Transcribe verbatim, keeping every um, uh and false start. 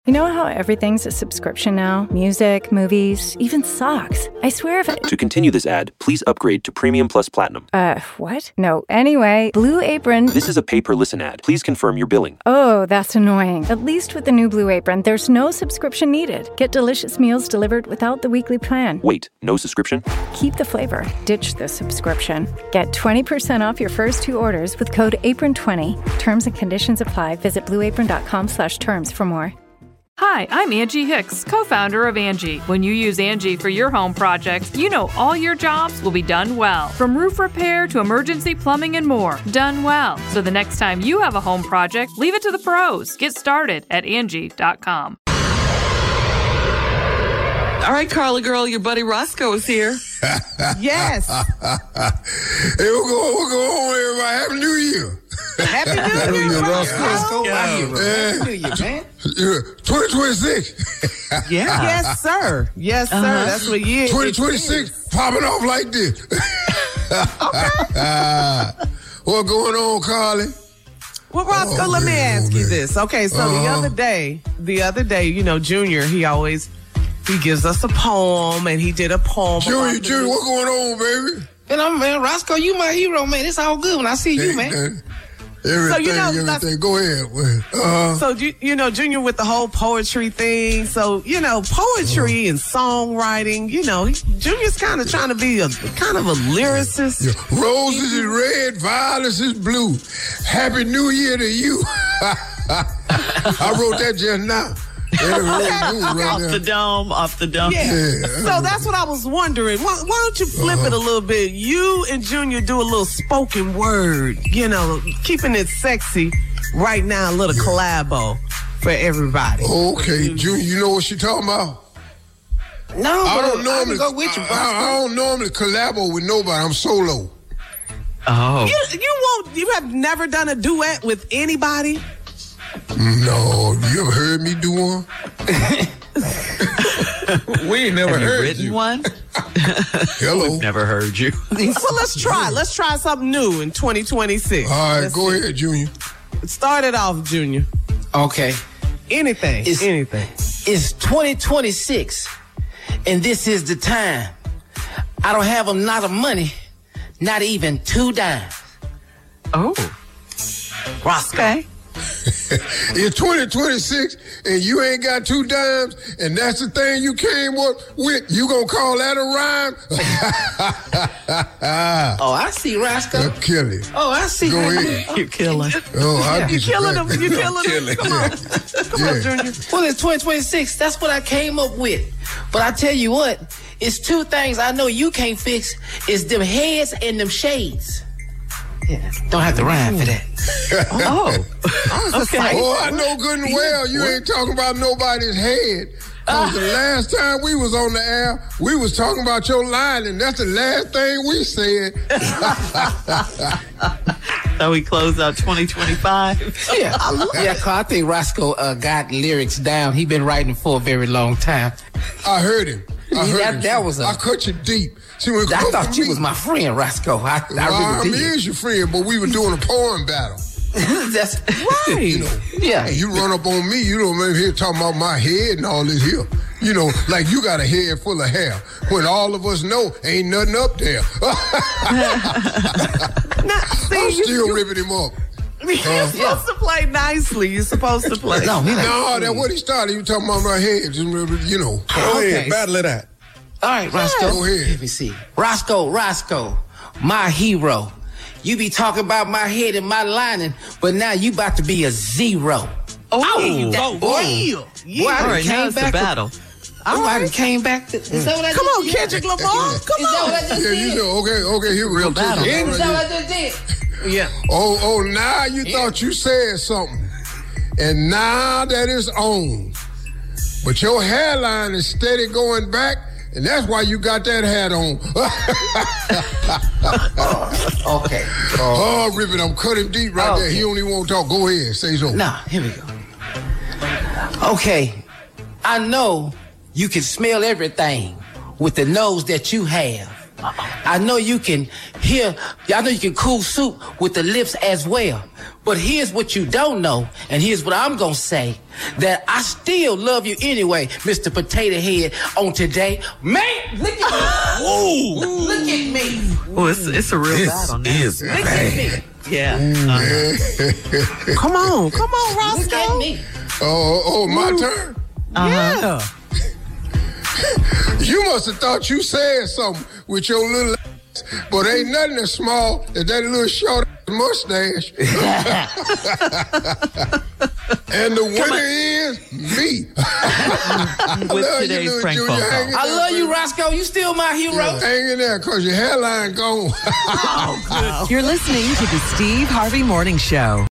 You know how everything's a subscription now? Music, movies, even socks. I swear if it... To continue this ad, please upgrade to Premium Plus Platinum. Uh, what? No. Anyway, Blue Apron... This is a pay-per-listen ad. Please confirm your billing. Oh, that's annoying. At least with the new Blue Apron, there's no subscription needed. Get delicious meals delivered without the weekly plan. Wait, no subscription? Keep the flavor. Ditch the subscription. Get twenty percent off your first two orders with code apron twenty. Terms and conditions apply. Visit blueapron.com slash terms for more. Hi, I'm Angie Hicks, co-founder of Angie. When you use Angie for your home projects, you know all your jobs will be done well. From roof repair to emergency plumbing and more, done well. So the next time you have a home project, leave it to the pros. Get started at Angie dot com. All right, Carla girl, your buddy Roscoe is here. Yes. Hey, we'll go, we'll go home, everybody. Happy New Year. Happy New Year, Roscoe. Roscoe. Happy New Year, man. twenty twenty-six. Yeah. Yes, sir. Yes, sir. Uh-huh. That's what year. twenty twenty-six popping off like this. What's going on, Carly? Well, Roscoe, Oh, let me man, ask oh, you man. this. Okay, so the Uh-huh. other day, the other day, you know, Junior, he always, he gives us a poem, and he did a poem. Junior, about the- Junior, what's going on, baby? And I'm, man, Roscoe, you my hero, man. It's all good when I see you, man. Hey, everything, you know, everything. that's- Go ahead. Uh, So, you, you know, Junior with the whole poetry thing. So, you know, poetry and songwriting, you know, he, Junior's kind of trying to be a kind of a lyricist. yeah. Roses is red, violets is blue. Happy New Year to you. I wrote that just now. Yeah, really good right Off there. the dome, off the dome. Yeah. Yeah. So that's what I was wondering. Why, why don't you flip it a little bit? You and Junior do a little spoken word, you know, keeping it sexy right now, a little collabo for everybody. Okay, Junior, you know what she talking about? No, I but don't I normally can go with you, I, Roscoe. I don't normally collabo with nobody. I'm solo. Oh. You, you won't, you have never done a duet with anybody? No, you ever heard me do one? We ain't never Have you heard written you. one? Hello. Never heard you. Well, let's try. Let's try something new in twenty twenty-six. All right, Let's go see. ahead, Junior. Start it off, Junior. Okay. Anything. It's- anything. It's twenty twenty-six, and this is the time. I don't have a lot of money, not even two dimes. Oh. Roscoe. Okay. It's twenty twenty-six, and you ain't got two dimes, and that's the thing you came with. with you gonna call that a rhyme? Oh, I see, Roscoe. I'll kill it. Oh, I see. Go ahead. You're killing. Oh, I'll You get you killing back. him. You killing him. Come on. Come on, Yeah. Junior. Well, it's twenty twenty-six. That's what I came up with. But I tell you what, it's two things I know you can't fix. It's them heads and them shades. Yeah, don't have to rhyme for that. Oh. Okay. Oh, I know good and well you ain't talking about nobody's head. Cause the last time we was on the air, we was talking about your line, and that's the last thing we said. So we close out twenty twenty-five. Yeah, I love yeah, cause I think Roscoe uh, got lyrics down. He been writing for a very long time. I heard him. I Yeah, heard that- him. that was a- I cut you deep. See, when it I come thought from you me- was my friend, Roscoe. I, I Well, I really mean, did. is your friend, but we were doing a poem battle. That's Right. You know, yeah. and you run up on me, you know, maybe here talking about my head and all this here. You know, like you got a head full of hair, when all of us know ain't nothing up there. Now, see, I'm you, still you, ripping him up. you're supposed yeah. to play nicely. You're supposed to play. No, he not. No, that's what he started. He was talking about my head. Just remember, you know. Go Okay. ahead, battle it out. All right, Roscoe. Go ahead. Let me see. Roscoe, Roscoe, my hero. You be talking about my head and my lining, but now you about to be a zero. Oh. that- Boy, Boy, yeah. I All done right, now came it's the back. battle. To, oh, I done came back. To, is that what I Come just on, did? Kendrick Lamar. Come Is that what on. I just Yeah, did? you know. Okay, okay, here we Real go. battle. Take it. Is that what I just did? Yeah. Oh, oh, now you thought you said something. And now that is on. But your hairline is steady going back, and that's why you got that hat on. Okay. Oh, Ribbon, I'm cutting deep right there. Okay. He only won't talk. Go ahead, say so. Now, here we go. Okay. I know you can smell everything with the nose that you have. I know you can hear, I know you can cool soup with the lips as well. But here's what you don't know, and here's what I'm gonna say, that I still love you anyway, Mister Potato Head, on today. Man, look at me. Whoa. Look at me. Oh, it's, it's a real This battle now. is Look at me. Yeah. Uh-huh. Come on, come on, Look at Roscoe. me. Oh, oh, my turn? Yeah. You must have thought you said something with your little ass, but ain't nothing as small as that little short mustache. And the winner is me. With Love you, today's little prank Junior. phone Hang call. in I there, love you, baby. Roscoe. You still my hero. Hang in there, because your hairline gone. You're listening to the Steve Harvey Morning Show.